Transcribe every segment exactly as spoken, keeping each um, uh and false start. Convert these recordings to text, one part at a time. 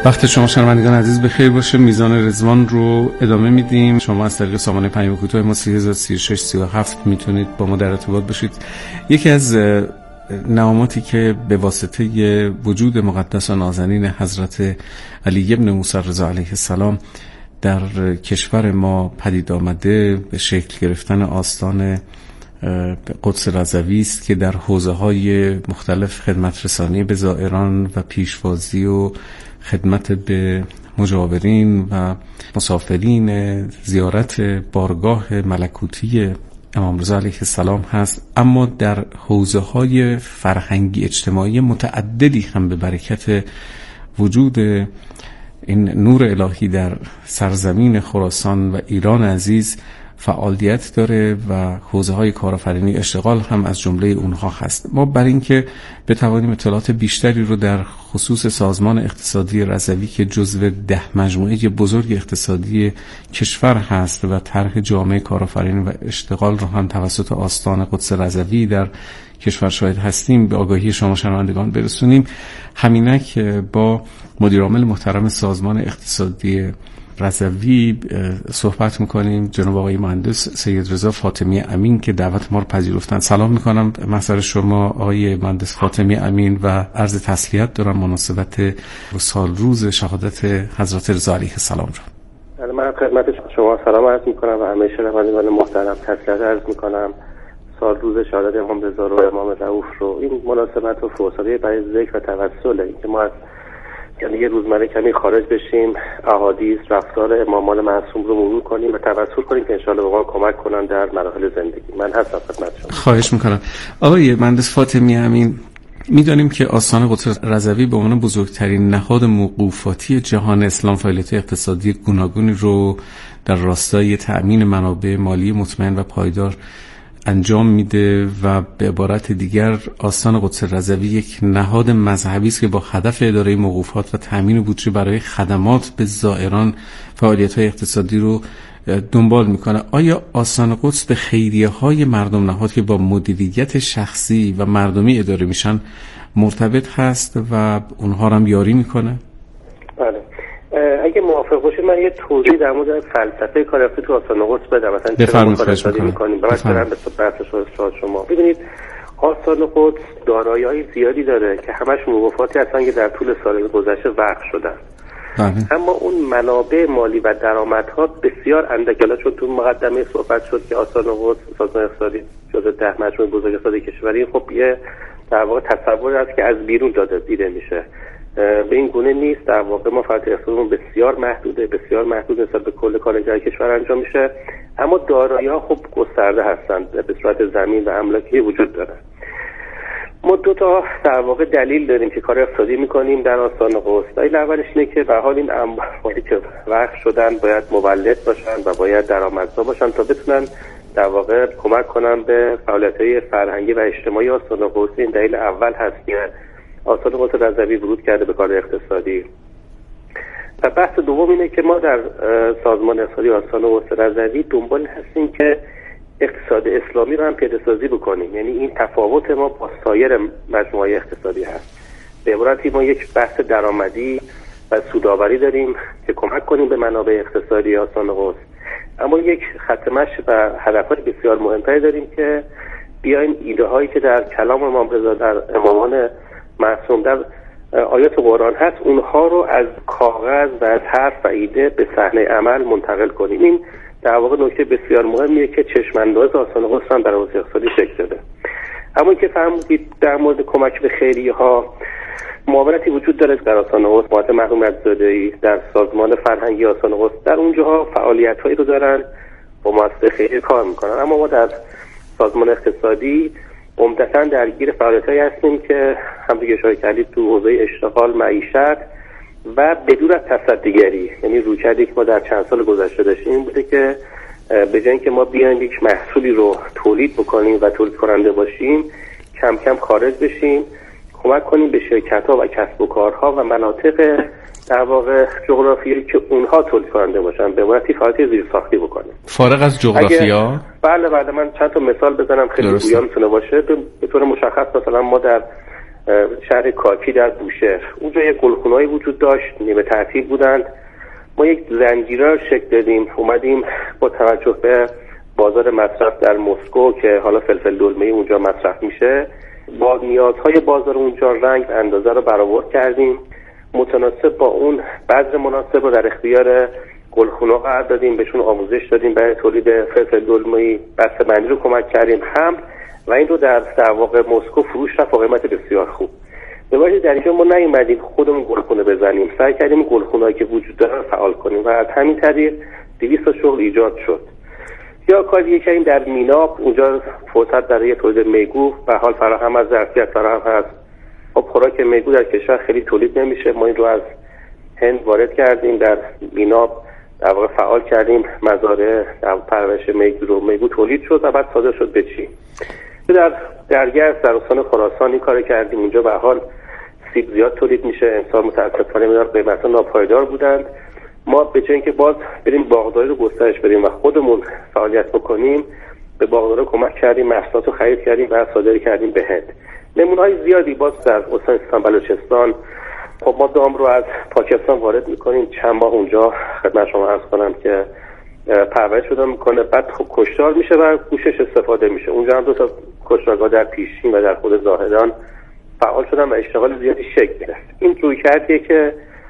وقت شما شنوندگان عزیز بخیر باشه. میزان رضوان رو ادامه میدیم. شما از طریق سامانه پیام کوتاه ما سه هزار و سی و شش سی و هفت میتونید با ما در ارتباط باشید. یکی از نواماتی که به واسطه وجود مقدس و نازنین حضرت علی ابن موسی رضا علیه السلام در کشور ما پدید آمده به شکل گرفتن آستان قدس رضوی است که در حوزه‌های مختلف خدمت رسانی به زائران و پیشوازی و خدمت به مجاورین و مسافرین زیارت بارگاه ملکوتی امام رضا علیه السلام هست، اما در حوزه‌های فرهنگی اجتماعی متعددی هم به برکت وجود این نور الهی در سرزمین خراسان و ایران عزیز فعالیت داره و حوزه‌های کارآفرینی اشتغال هم از جمله اونها هست. ما برای اینکه بتوانیم اطلاعات بیشتری رو در خصوص سازمان اقتصادی رضوی که جزو ده مجموعه بزرگ اقتصادی کشور هست و طرح جامعه کارآفرینی و اشتغال رو هم توسط آستان قدس رضوی در کشور شاهد هستیم به آگاهی شما شنوندگان برسونیم، همینک با مدیر عامل محترم سازمان اقتصادی رضوی صحبت میکنیم، جناب آقای مهندس سید رضا فاطمی امین که دعوت ما رو پذیرفتن. سلام میکنم محضر شما آقای مهندس فاطمی امین و عرض تسلیت دارم مناسبت سال روز شهادت حضرت رضا علیه السلام رو. من خدمت شما سلام عرض میکنم و همه شنوندگان محترم تسلیت عرض میکنم. سال روز شهادت امام رضا رو، امام رؤوف رو، این مناسبت و فرصتی برای ذکر و توسل که ما از یعنی یه روزمره کمی خارج بشیم، احادیث رفتار امامان معصوم رو مرور کنیم و توسل کنیم که انشاءالله به ما کمک کنن در مراحل زندگی. من هستم خدمت شما. خواهش میکنم. آقای مهندس فاطمی امین، میدانیم که آستان قدس رضوی به عنوان بزرگترین نهاد موقوفاتی جهان اسلام فعالیت اقتصادی گوناگونی رو در راستای تأمین منابع مالی مطمئن و پایدار انجام میده و به عبارت دیگر آستان قدس رضوی یک نهاد مذهبی است که با هدف اداره موقوفات و تامین بودجه برای خدمات به زائران فعالیت‌های اقتصادی رو دنبال میکنه. آیا آستان قدس به خیریه‌های مردم نهاد که با مدیریت شخصی و مردمی اداره میشن مرتبط هست و اونها رو هم یاری میکنه؟ بله. اگه موافق باشید من یه توضیح در مورد فلسفه کارآفرینی تو آستان قدس بدم. مثلا چرا کارآفرینی می‌کنیم؟ مثلا به بحث شما ببینید آستان قدس دارایی‌های زیادی داره که همش موقوفاتی هستن که در طول سال گذشته وقف شدن. بله. اما اون منابع مالی و درآمدها بسیار اندک. چون تو مقدمه صحبت شد که آستان قدس سازمان اقتصادی جزو ده مجموعه بزرگ اقتصادی کشوری، خب یه در واقع تصوری هست که از بیرون داده دیده میشه. به این گونه نیست. در واقع ما فعالیت اقتصادیمون بسیار محدوده، بسیار محدود نسبت به کل کارگرای کشور انجام میشه، اما دارایی‌ها خب گسترده هستند، به صورت زمین و املاکی وجود داره. ما دو تا در واقع دلیل داریم که کار اقتصادی میکنیم در آستان قدس. دلیل اولش اینه که به حال این اموالی که وقف شدن باید مولد باشن و باید درآمدزا باشن تا بتونن در واقع کمک کنن به فعالیت‌های فرهنگی و اجتماعی آستان قدس. این دلیل اول هست که آستان قدس رضوی ورود کرده به کار اقتصادی. و بحث دوم اینه که ما در سازمان اقتصادی آستان قدس رضوی دنبال هستیم که اقتصاد اسلامی رو هم پیاده‌سازی بکنیم. یعنی این تفاوت ما با سایر مجموعه اقتصادی هست. به عبارتی ما یک بحث درآمدی و سودآوری داریم که کمک کنیم به منابع اقتصادی آستان قدس، اما یک خط مشی و هدف‌های بسیار مهم‌تری داریم که بیایم ایده هایی که در کلام امام رضا در امامان معصوم در آیات قرآن هست اونها رو از کاغذ و از حرف و ایده به صحنه عمل منتقل کنیم. این در واقع نکته بسیار مهمیه که چشم‌انداز آستان قدس هم در حوزه اقتصادی شکل داده. اما اینکه فرمودید در مورد کمک به خیریه‌ها معاونتی وجود داره در آستان قدس، معاونت مرحوم عزیزاده‌ای در سازمان فرهنگی آستان قدس، در اونجاها فعالیت‌هایی رو دارن با مؤسسه خیریه کار میکنن. اما ما در سازمان اقتصادی عمدتاً درگیر فعالیت‌هایی هستیم که هم دیگه اشاره کردید تو حوزه اشتغال، معیشت و بدون از تصدیگری. یعنی رویکردی که ما در چند سال گذشته داشتیم این بوده که به جای اینکه ما بیایم یک محصولی رو تولید بکنیم و تولید کننده باشیم، کم کم خارج بشیم، کمک کنیم به شرکت‌ها و کسب و کارها و مناطق در واقع جغرافیایی که اونها تولید کننده باشن به معنی فعالیت زیرساختی بکنیم. فارغ از جغرافیا؟ بله بله، من چند تا مثال بزنم خیلی گویا میتونه باشه. به طور مشخص مثلا ما در شهر کاکی در بوشهر. اونجا یک گلخونه‌ای وجود داشت، نیمه تعطیل بودند. ما یک زنجیره رو شکل دادیم، اومدیم با توجه به بازار مصرف در مسکو که حالا فلفل دلمه‌ای اونجا مصرف میشه، با نیازهای بازار اونجا رنگ و اندازه رو برآورد کردیم، متناسب با اون بذر مناسب رو در اختیار گلخونه‌ها قرار دادیم، بهشون آموزش دادیم برای تولید فلفل دلمه‌ای، بسته‌بندی رو کمک کردیم هم و این رو در در واقع مسکو فروش رفت با قیمت بسیار خوب. به وجه در اینجا ما نیومدیم خودمون گلخونه بزنیم، سعی کردیم گلخونه‌ای که وجود داره فعال کنیم و از همین طریق دویست تا شغل ایجاد شد. یا کاری که این در میناب اونجا فرصت برای تولید میگو به حال فراهم از ظرفیت فراهم هست. خب خوراک میگو در کشور خیلی تولید نمیشه، ما این رو از هند وارد کردیم، در میناب در واقع فعال کردیم، مزارع در پرورش میگو رو میگو تولید شد و بعد صادر شد به چین. در درگرد در استان خراسان این کار کردیم، اونجا به حال سیب زیاد تولید میشه، امسال متاسفانه مقدار قیمتا ناپایدار بودند. ما به جای اینکه باز بریم باغداری رو گسترش بدیم و خودمون فعالیت بکنیم، به باغدارا کمک کردیم، محصولات رو خرید کردیم و صادر کردیم به هند. نمونه‌های زیادی باز در استان سیستان بلوچستان. خب ما دام رو از پاکستان وارد میکنیم، چند ماه اونجا خدمت شما عرض کنم که پرورش شده میکنه، بعد خب کشتار میشه و گوشش استفاده میشه. اونجا هم دو تا کشتارگاه در پیشین و در خود زاهدان فعال شدن و اشتغال زیادی شکل گرفت. این رویکردیه که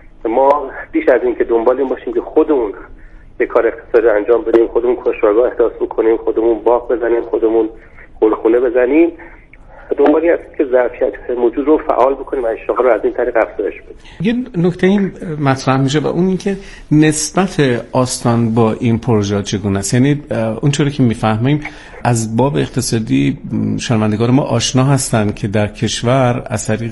ما بیش از این که دنبال این باشیم که خودمون به کار اقتصادی انجام بدیم، خودمون کشتارگاه احداث بکنیم، خودمون باغ بزنیم، خودمون گلخونه بزنیم، دنبالی هست که ظرفیت موجود رو فعال بکنیم و اشتغال رو از این طریق افزایش بدیم. یه نکته این مطرح میشه و اون این که نسبت آستان با این پروژه چگونه است. یعنی اونطوری که میفهمیم از باب اقتصادی شنوندگان ما آشنا هستند که در کشور از طریق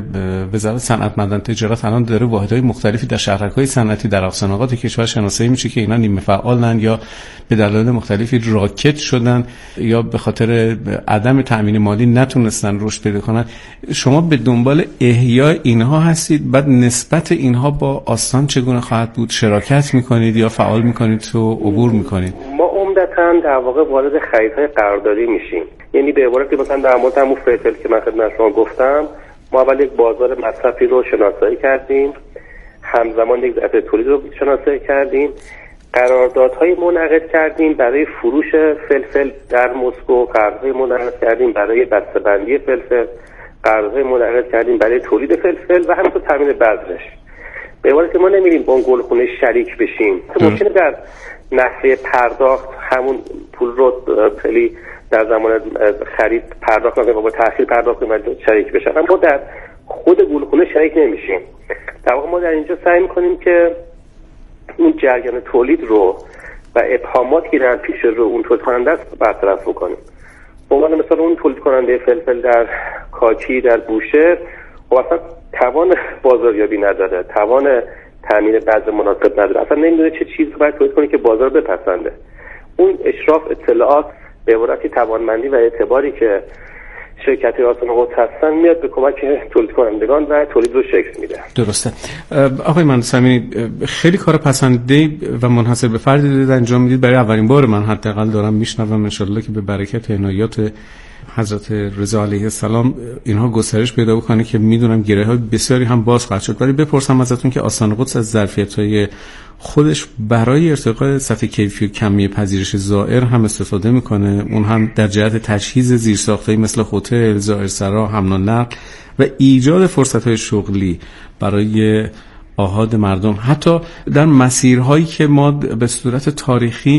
وزارت صنعت معدن تجارت الان داره واحدهای مختلفی در شهرک‌های صنعتی در اقصانقاط کشور شناسایی میشه که اینا نیمه فعالن یا به دلایل مختلفی راکت شدن یا به خاطر عدم تأمین مالی نتونستن رشد پیدا کنن. شما به دنبال احیای اینها هستید، بعد نسبت اینها با آستان چگونه خواهد بود؟ شراکت میکنید یا فعال میکنید و عبور میکنید؟ ما عمدتاً در واقع وارد خریدهای قراردادی میشیم. یعنی به عبارتی مثلا در مورد همون فلفل که من خدمت شما گفتم، ما اول یک بازار مصرفی رو شناسایی کردیم، همزمان یک ظرفیت تولید رو شناسایی کردیم، قراردادهای منعقد کردیم برای فروش فلفل در مسکو، قراردادهای منعقد کردیم برای بسته‌بندی فلفل، قراردادهای منعقد کردیم برای تولید فلفل و همینطور تامین بذرش. به عبارتی ما نمیریم با اون گلخونه شریک بشیم. ممکنه در نحوه پرداخت همون پول رو خیلی در زمان خرید پرداخت کنیم و با تأخیر پرداخت کنیم شریک بشن، اما در خود گلخونه شریک نمیشیم. در واقع ما در اینجا سعی میکنیم که اون جریان تولید رو و ابهاماتی که در پیش رو اون تولید کننده است برطرف بکنیم. به عنوان مثال اون تولید کننده فلفل در کاکی در بوشهر و اصلا توان بازاریابی نداره، توان تامین بذر مناسب نداره، اصلا نمیدونه چه چیزی باید تولید کنه که بازار بپسنده. اون اشراف اطلاعات به عبارتی توانمندی و اعتباری که شرکت آستان قدس هستن میاد به کمک تولید کنندگان و تولید رو شکل میده. درسته. آقای مهندس امینی، خیلی کار پسندیده و منحصر به فردی دارید انجام میدید. برای اولین بار من حداقل دارم میشنوم، ان شاءالله که به برکت عنایات حضرت رضا علیه السلام اینها گسترش پیدا بکنه که میدونم گره‌های بسیاری هم باز خواهد شد. ولی بپرسم ازتون که آستان قدس از ظرفیت‌های خودش برای ارتقاء سطح کیفی و کمی پذیرش زائر هم استفاده میکنه، اون هم در جهت تجهیز زیرساخت‌هایی مثل هتل، زائرسرا، حمل و نقل و ایجاد فرصت‌های شغلی برای آحاد مردم، حتی در مسیرهایی که ما به صورت تاریخی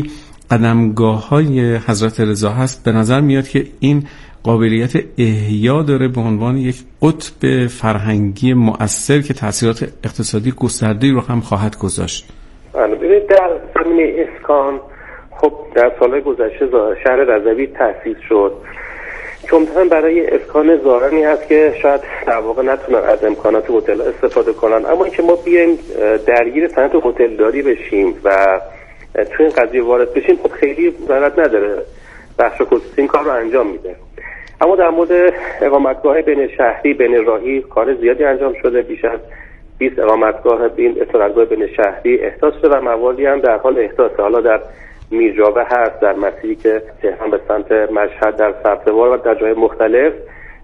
قدمگاه‌های حضرت رضا هست. به نظر میاد که این قابلیت احیا داره به عنوان یک قطب فرهنگی مؤثر که تأثیرات اقتصادی گسترده‌ای رو هم خواهد گذاشت. ببینید در زمینه اسکان خب در سالهای گذشته شهر رضوی تأسیس شد که عمدتاً برای اسکان زائرانی هست که شاید در واقع نتونن از امکانات هتل استفاده کنن، اما اینکه ما بیایم درگیر صنعت هتلداری بشیم و تو این قضیه وارد بشیم خب خیلی ضرورت نداره، بخش خصوصی این کار رو انجام میده. اما در مورد اقامتگاه بین شهری بین راهی کار زیادی انجام شده، بیش از بیست اقامتگاه بین استراحتگاه بین شهری احداث شده و مواردی هم در حال احداثه. حالا در میرجاوه هست، در مسیری که تهران به سمت مشهد در سبزوار و در جای مختلف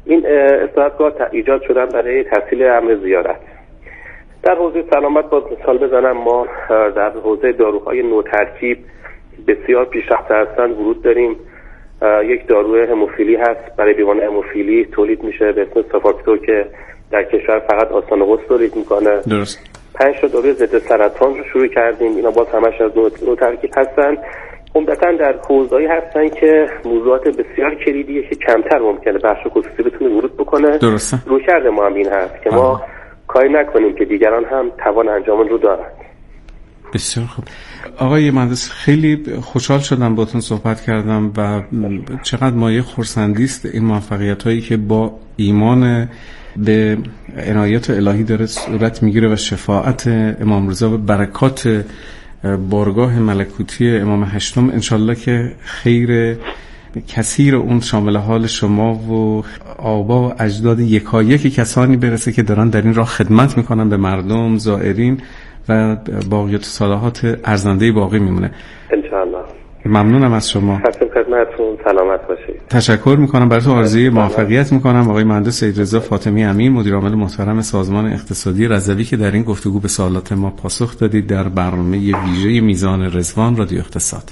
این استراحتگاه ایجاد شدن برای تسهیل امر زیارت. در حوزه سلامت باز مثال بزنم، ما در حوزه داروهای نوترکیب بسیار پیشرفته هستند ورود داریم. یک داروی هموفیلی هست برای بیماران هموفیلی تولید میشه به اسم سافاکتور که در کشور فقط آستان قدس تولید میکنه. درست. پنج تا داروی ضد سرطان رو شروع کردیم، اینا باز همش از نوترکیب هستن. عمدتاً در حوزه‌ای هستن که موضوعات بسیار کلیدیه که کمتر ممکنه بخش خصوصی بتونه ورود بکنه. درسته. رویکرد ما هم این هست که ما آه. کاری نکنیم که دیگران هم توان انجام رو دارند. بسیار خوب. آقای مهندس، خیلی خوشحال شدم باهاتون صحبت کردم و چقدر مایه خرسندی است این موفقیت هایی که با ایمان به عنایت الهی داره صورت میگیره و شفاعت امام رضا و برکات بارگاه ملکوتی امام هشتم انشالله که خیر کثیر اون شامل حال شما و آبا و اجداد یکایک کسانی برسه که دارن در این راه خدمت میکنن به مردم زائرین و باقیات صالحات ارزنده باقی میمونه انشالله. ممنونم از شما. خدمتتون، سلامت باشید. تشکر میکنم، براتون آرزوی موفقیت میکنم. آقای مهندس سیدرضا فاطمی امین، مدیر عامل محترم سازمان اقتصادی رضوی که در این گفتگو به سوالات ما پاسخ دادید در برنامه ویژه میزان رضوان رادیو اقتصاد.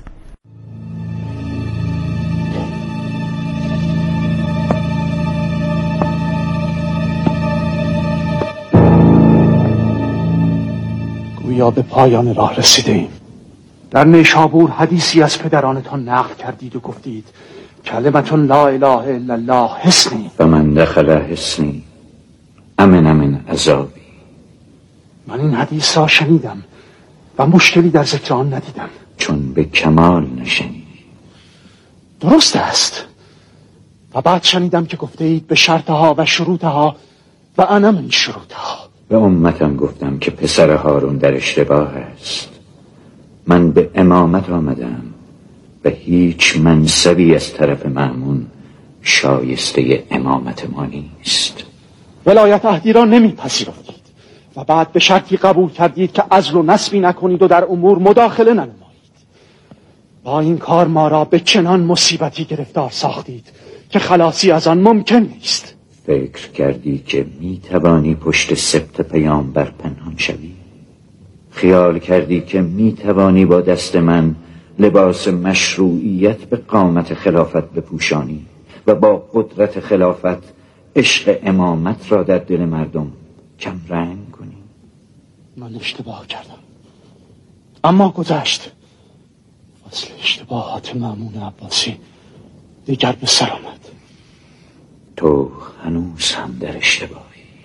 گویا به پایان راه رسیده ایم. در نیشابور حدیثی از پدرانتان نقل کردید و گفتید کلمتون لا اله الا الله حصنی و من دخل حصنی امن امن عذابی. من این حدیث را شنیدم و مشکلی در ذکر آن ندیدم. چون به کمال نشنیدی. درست است. و بعد شنیدم که گفته اید به شرطها و شروطها و انا من شروطها. به امتم گفتم که پسر هارون در اشتباه است. من به امامت آمدم و هیچ منصبی از طرف مأمون شایسته امامت ما نیست. ولایت عهدی را نمیپذیرفتید و بعد به شرطی قبول کردید که عزل و نسبی نکنید و در امور مداخله ننمایید. با این کار ما را به چنان مصیبتی گرفتار ساختید که خلاصی از آن ممکن نیست. فکر کردی که میتوانی پشت سبط پیامبر پنهان شوی؟ خیال کردی که میتوانی با دست من لباس مشروعیت به قامت خلافت بپوشانی و با قدرت خلافت عشق امامت را در دل مردم کم رنگ کنی؟ من اشتباه کردم، اما گذشت. فصل اشتباهات مأمون عباسی دیگر به سر آمد. تو هنوز هم در اشتباهی.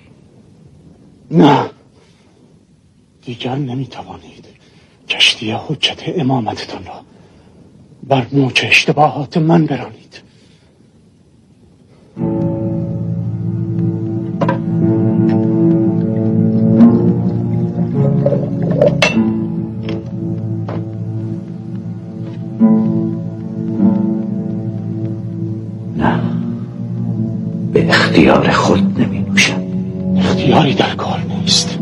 نه، دیگر نمیتوانید کشتی حجت امامتتان را بر موج اشتباهات من برانید. نه، به اختیار خود نمی نوشم. اختیاری در کار نیست.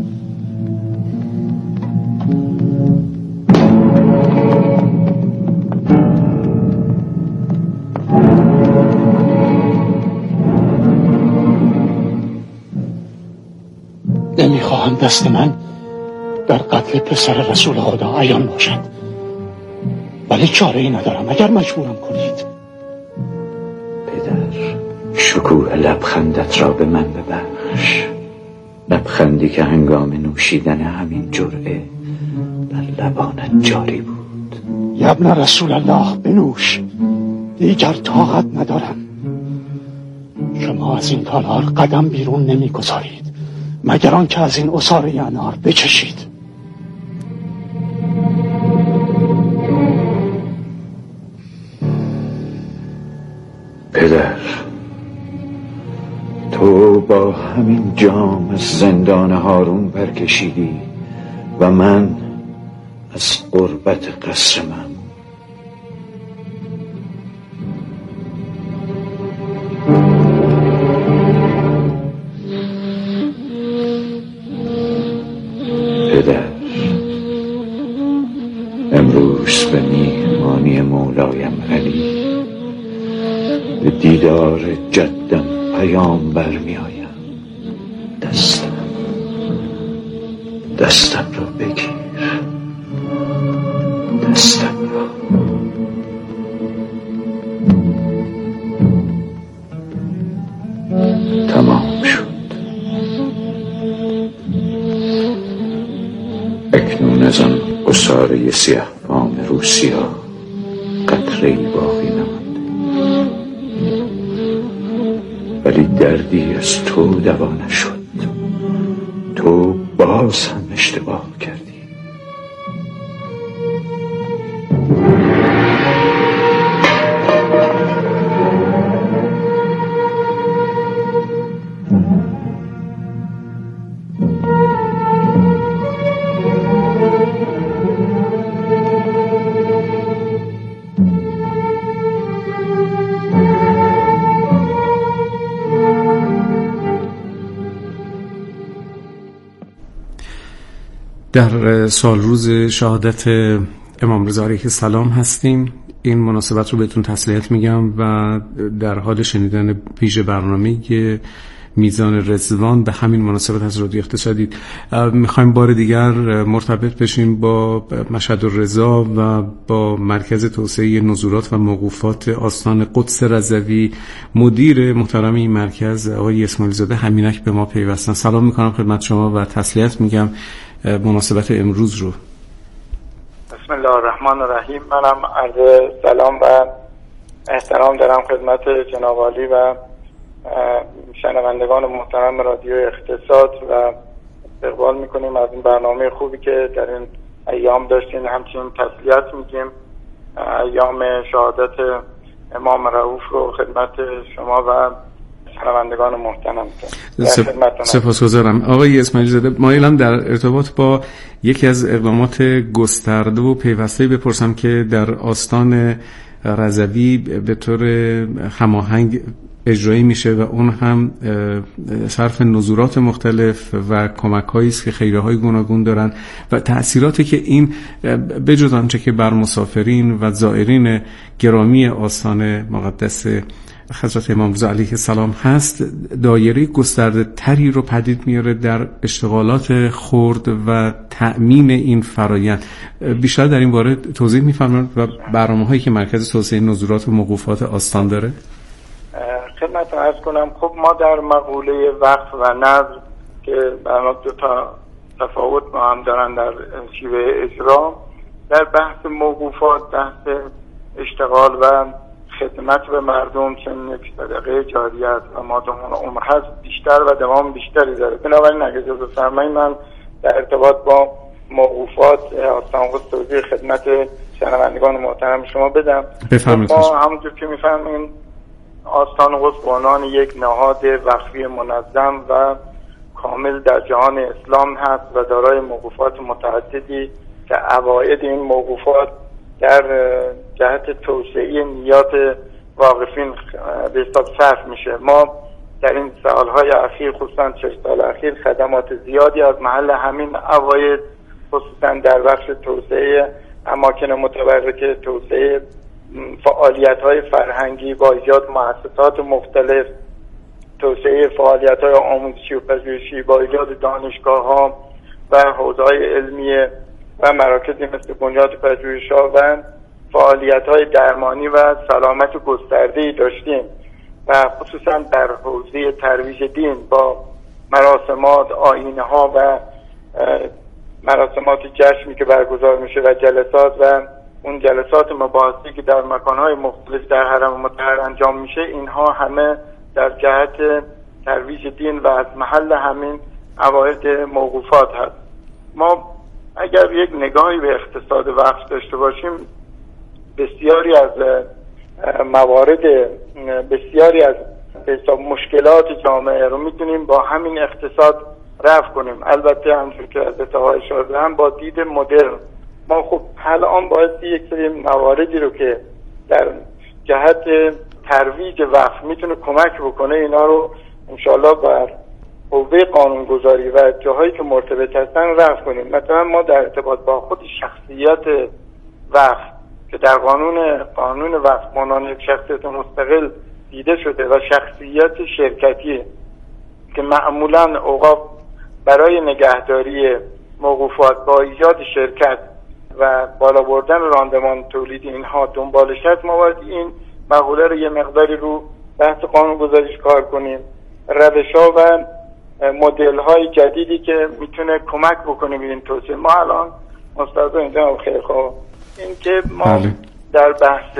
نمیخواهم دست من در قتل پسر رسول خدا عیان باشد، ولی چاره ای ندارم اگر مجبورم کنید. پدر، شکوه لبخندت را به من ببخش. لبخندی که هنگام نوشیدن همین جرعه بر لبانت جاری بود. ابن رسول الله بنوش، دیگر طاقت ندارم. شما از این تالار قدم بیرون نمیگذارید مگر آنکه از این عصاره انار بچشید. پدر، تو با همین جام از زندان هارون برکشیدی و من از قربت قصر مأمون. پدر، امروز به میهمانی مولایم علی به دیدار جدم پیامبر می آیم. دستم دستم را بگیر، دستم را. تمام شد. اکنون از آن قصاره سیاه فام روسیا قطره‌ای باقی نمانده، ولی دردی از تو دوا نشد. تو باز هم اشتباه کردی. در سال روز شهادت امام رضا علیه السلام هستیم. این مناسبت رو بهتون تسلیت میگم و در حال شنیدن ویژه برنامه میزان رضوان به همین مناسبت از رادیو اقتصادی میخوایم بار دیگر مرتبط بشیم با مشهد الرضا و با مرکز توسعه نزولات و موقوفات آستان قدس رضوی. مدیر محترم این مرکز آقای اسماعیل زاده همینک به ما پیوستن. سلام میکنم خدمت شما و تسلیت میگم مناسبت امروز رو. بسم الله الرحمن الرحیم. منم عرض سلام و احترام دارم خدمت جناب عالی و شنوندگان محترم رادیو اقتصاد و استقبال میکنیم از این برنامه خوبی که در این ایام داشتین. همچنین تسلیت میگیم ایام شهادت امام رؤوف رو خدمت شما و شنوندگان محترم. سپاسگزارم آقای اسماعیل زاده. مایلم در ارتباط با یکی از اقدامات گسترده و پیوسته بپرسم که در آستان رضوی به طور هماهنگ اجرایی میشه و اون هم صرف نزولات مختلف و کمک‌هایی است که خیره‌های گوناگون دارن و تأثیراتی که این بجز آنچه که بر مسافرین و زائرین گرامی آستان مقدس حضرت امام رضا علیه السلام هست، دایره گسترده تری رو پدید میاره در اشتغالات خرد و تأمین این فرایند. بیشتر در این باره توضیح می‌فرمایید و برنامه‌هایی که مرکز توسعه نزولات و موقوفات آستان داره؟ خدمتتون عرض کنم. خب ما در مقوله وقف و نذر که برنامه دو تا تفاوت ما هم دارن در شیوه اجرا، در بحث موقوفات بحث اشتغال و خدمت به مردم چون یک صدقه جاریه است و مادام عمر هست بیشتر و دوام بیشتری داره. بنابراین اگه اجازه بفرمایید من در ارتباط با موقوفات آستان قدس توضیح خدمت شنوندگان محترم شما بدم. بفرمایید. ما همونجور که میفهمیم آستان قدس به عنوان یک نهاد وقفی منظم و کامل در جهان اسلام هست و دارای موقوفات متعددی که عواید این موقوفات در جهت توسعه نیات واقفین به حساب صرف میشه. ما در این سالهای اخیر خصوصا چهل سال اخیر خدمات زیادی از محل همین عواید خصوصا در بخش توسعه اماکن متبرکه، توسعه فعالیت‌های فرهنگی با ایجاد مؤسسات مختلف، توسعه فعالیت‌های آموزشی و پژوهشی با ایجاد دانشگاه‌ها و حوزه‌های علمیه و مراکزی مثل بنیاد پژوهش‌ها و فعالیت‌های درمانی و سلامت گسترده‌ای داشتیم و خصوصا در حوزه ترویج دین با مراسمات، آیین‌ها و مراسمات جشنی که برگزار میشه و جلسات و اون جلسات مباحثی که در مکان‌های مختلف در حرم مطهر انجام میشه، اینها همه در جهت ترویج دین و از محل همین عواید موقوفات هست. ما اگر یک نگاهی به اقتصاد وقف داشته باشیم، بسیاری از موارد بسیاری از حساب مشکلات جامعه رو میتونیم با همین اقتصاد رفع کنیم. البته همونطور که از اتفاقای شده هم با دید مدرن. ما خب الان باید یک سری مواردی رو که در جهت ترویج وقف میتونه کمک بکنه اینا رو انشالله بر حوزه قانونگذاری و جاهایی که مرتبط هستن رفع کنیم. مثلا ما در ارتباط با خود شخصیت وقف که در قانون قانون وقف عنوان یک شخصیت مستقل دیده شده و شخصیت شرکتی که معمولا اوقاف برای نگهداری موقوفات با ایجاد شرکت و بالا بردن راندمان تولید اینها دنبالش هست، ما باید این مقوله رو یه مقداری رو بحث قانون گذاریش کار کنیم. روش‌ها و مدل‌های جدیدی که میتونه کمک بکنه به این توسعه. ما الان استاد اینجا خیلی خوب این که ما بله. در بحث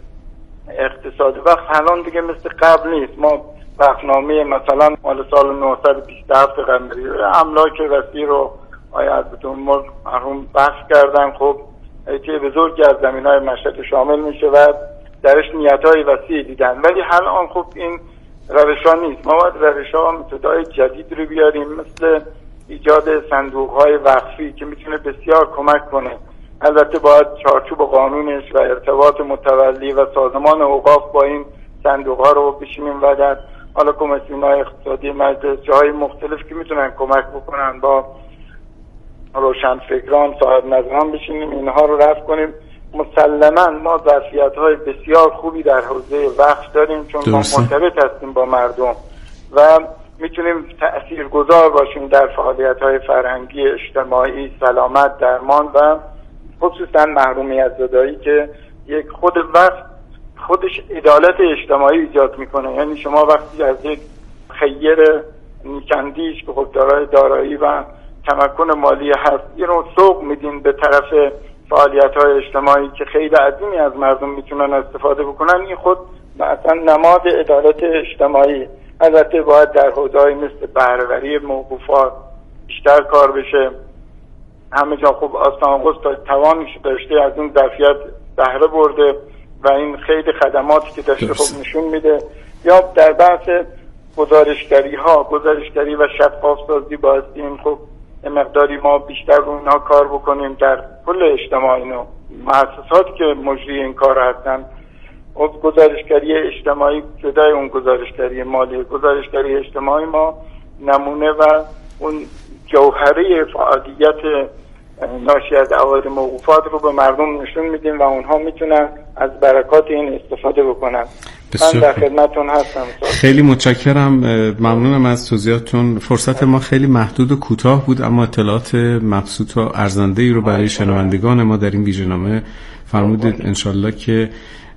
اقتصاد وقت الان دیگه مثل قبل نیست. ما وقتنامه مثلا مال سال نهصد و بیست و هفت قمری املاک وسیع رو آیا از بتون مرحوم بحث کردن. خب ایتی بزرگی از زمین‌های مشهد شامل میشه و درش نیت‌های وسیع دیدن، ولی الان خب این روش‌ها نیست. ما باید روش‌ها و متد‌های جدید رو بیاریم، مثل ایجاد صندوق‌های وقفی که میتونه بسیار کمک کنه. البته باید چارچوب قانونش و ارتباط متولی و سازمان اوقاف با این صندوق‌ها رو بشینیم و در حالا کمیسیون‌های اقتصادی مجلس جاهای مختلف که میتونن کمک بکنن با روشنفکران صاحب نظران بشینیم اینها رو رفع کنیم. مسلماً ما ظرفیت‌های بسیار خوبی در حوزه وقف داریم چون ما مرتبط هستیم با مردم و میتونیم تأثیرگذار باشیم در فعالیت‌های فرهنگی، اجتماعی، سلامت، درمان و خصوصاً محرومیت زدایی که یک خود وقت خودش عدالت اجتماعی ایجاد میکنه. یعنی شما وقتی از یک خیر نیکندیش که خب دارای دارایی و تمکن مالی هست یه رو سوق میدین به طرف فعالیت‌های اجتماعی که خیلی عظیمی از مردم میتونن استفاده بکنن، این خود مثلا نماد عدالت اجتماعی. البته باید در حوزه‌های مثل بهره‌وری موقوفات بیشتر کار بشه. همه جا خوب آستان قدس تا توانش داشته از اون ظرفیت بهره برده و این خیلی خدماتی که داشته خوب نشون میده. یا در بحث گزارشگری ها گزارشگری و شفاف سازی بایستیم خب مقداری ما بیشتر رو اینا کار بکنیم در کل اجتماعی و مؤسساتی که مجری این کار هستن. گزارشگری اجتماعی جدای اون گزارشگری مالی، گزارشگری اجتماعی ما نمونه و اون جوهره فعالیت ناشی از عوارض موقوفات رو به مردم نشون میدیم و اونها میتونن از برکات این استفاده بکنن. من در خدمتتون هستم. خیلی متشکرم، ممنونم از توضیحاتتون. فرصت ما خیلی محدود و کوتاه بود اما اطلاعات مبسوط و ارزنده‌ای رو برای شنوندگان ما در این ویژه‌نامه فرمودید. انشالله که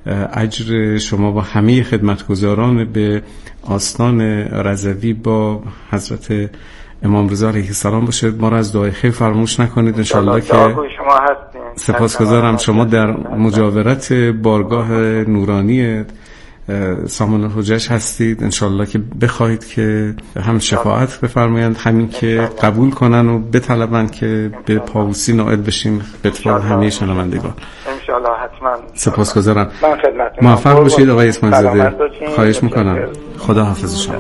اجر شما با همه خدمتگزاران به آستان رضوی با حضرت امام رضا علیه السلام باشه. ما را از دعای خیر فراموش نکنید. انشالله که شما هستین. سپاسگزارم. شما در مجاورت بارگاه نورانی سامان الحجج هستید. انشالله که بخواهید که هم شفاعت بفرمایند همین که قبول کنن و بطلبن که به پاوسی نائل بشیم به طور همه شنوندگان. انشالله حتما. سپاسگزارم. من خدمتتون. موفق باشید آقای اسماعیل زاده. خواهش میکنم. خدا حافظ شما.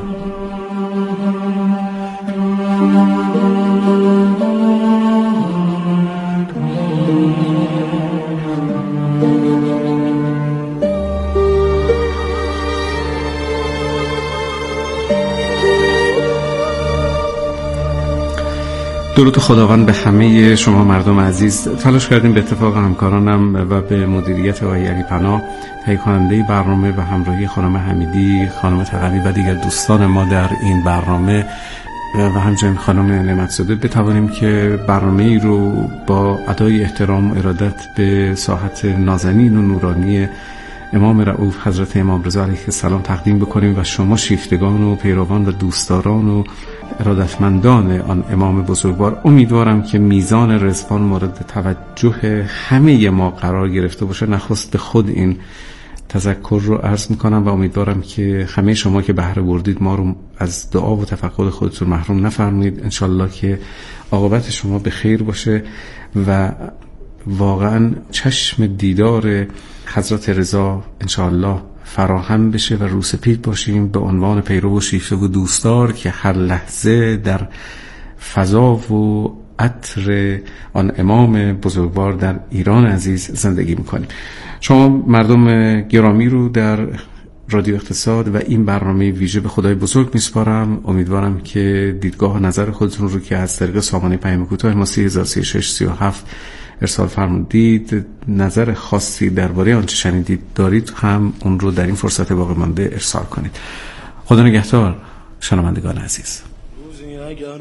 درود خداوند به همه شما مردم عزیز. تلاش کردیم به اتفاق همکارانم و به مدیریت آقای علی پناه، تهیه کننده برنامه و همراهی خانم حمیدی، خانم تقوی و دیگر دوستان ما در این برنامه و همچنین خانم نعمت‌زاده بتوانیم که برنامه ای رو با ادای احترام و ارادت به ساحت نازنین و نورانی امام رؤوف حضرت امام رضا علیه السلام تقدیم بکنیم و شما شیفتگان و پیروان و دوستداران و ارادتمندان آن امام بزرگوار امیدوارم که میزان رضوان مورد توجه همه ما قرار گرفته باشه. نخست به خود این تذکر رو عرض میکنم و امیدوارم که همه شما که بهره بردید ما رو از دعا و تفقد خودتون محروم نفرمایید. انشالله که عاقبت شما به خیر باشه و واقعا چشم دیدار حضرت رضا انشالله فراهم بشه و روسپید باشیم به عنوان پیرو و شیفته و دوستدار که هر لحظه در فضا و عطر آن امام بزرگوار در ایران عزیز زندگی میکنیم. شما مردم گرامی رو در رادیو اقتصاد و این برنامه ویژه به خدای بزرگ میسپارم. امیدوارم که دیدگاه و نظر خودتون رو که از طریق سامانه پیام کوتاه ما سه هزار و سیصد و شصت و هفت ارسال فرمودید، نظر خاصی درباره آنچه شنیدید دارید هم اون رو در این فرصت باقی مانده ارسال کنید. خدا نگهدار شنوندگان عزیز. اگر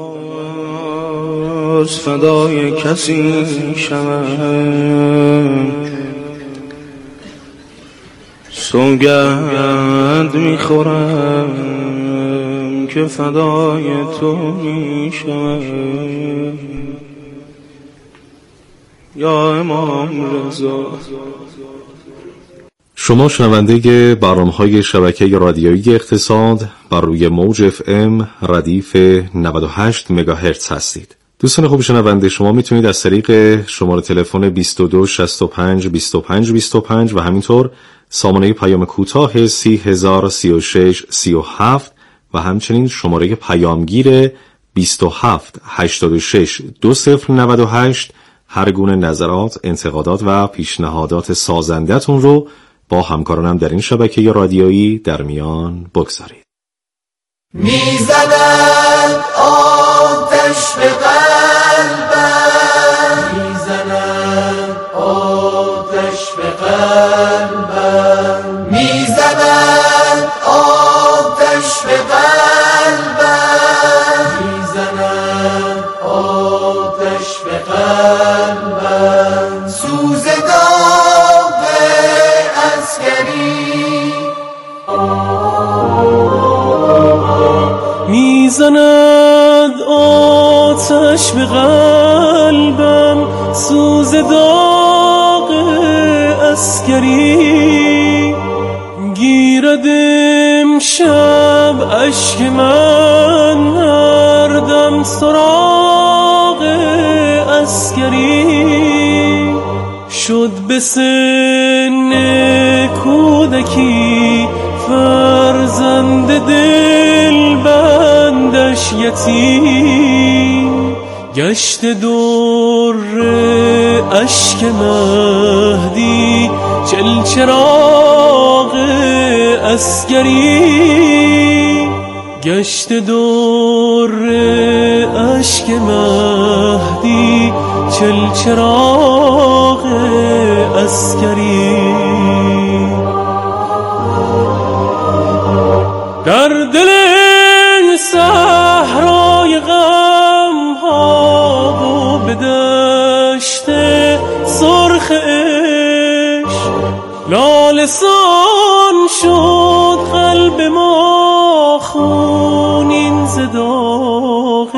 بناس فدای کسی شوم، سوگند میخورم که فدای تو میشوم یا امام رضا. شما شنونده برنامه‌های شبکه رادیویی اقتصاد بر روی موج اف ام ردیف نود و هشت مگاهرتز هستید. دوستان خوب شنونده، شما میتونید از طریق شماره تلفن بیست و دو شصت و پنج بیست و پنج بیست و پنج و همینطور سامانه پیام کوتاه سی هزار سی و شش سی و هفت و همچنین شماره پیامگیر بیست و هفت هشتاد و شش دو صفر نود و هشت هر گونه نظرات، انتقادات و پیشنهادات سازنده‌تون رو با همکارانم در این شبکه رادیویی در میان بگذارید. میزند آتش به قلبم، میزند آتش به قلبم، میزند آتش به قلبم، میزند آتش به قلبم، سوز داغ عسکری میزند آتش به قلبم، سوز داغ عسکری گیرد امشب اشک من، هر دم سراغ عسکری شد به سن کودکی فرزند دل بندش یتیم، گشت دور اشک مهدی چلچراغ عسکری، گشت دور اشک مهدی چلچراغ عسکری. در دل صحرای غم ها و به دشت سرخ عشق لاله‌سان شد قلب ما، خونین ز داغ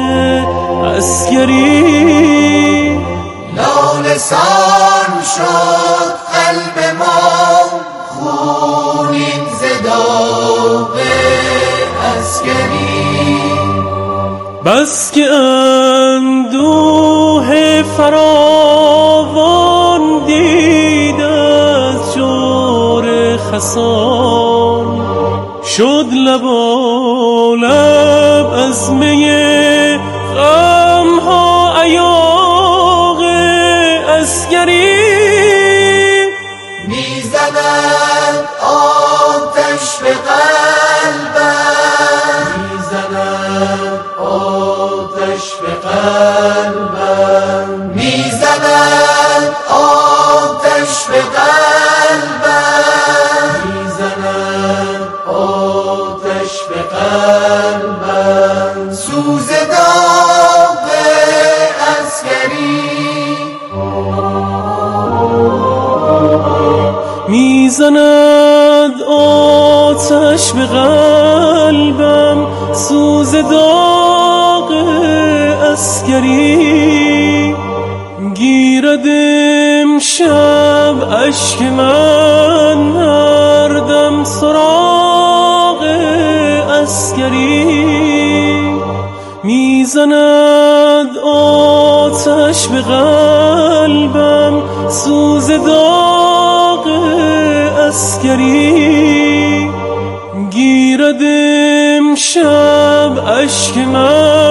عسکری، لاله‌سان شد قلب ما، خونین ز داغ عسکری. بس که اندوه فراوان دید از جور خسان، شد لبالب از می غم ها ایاغ عسکری. میزند آتش به قلبم، میزند آتش به قلبم، میزند آتش به قلبم، میزند آتش به قلبم، سوز داغ عسکری. میزند آتش به قلبم، سوز داغ عسکری گیرد امشب اشک من، هر دم سراغ عسکری. میزند آتش به قلبم، سوز داغ عسکری گیرد امشب اشک من،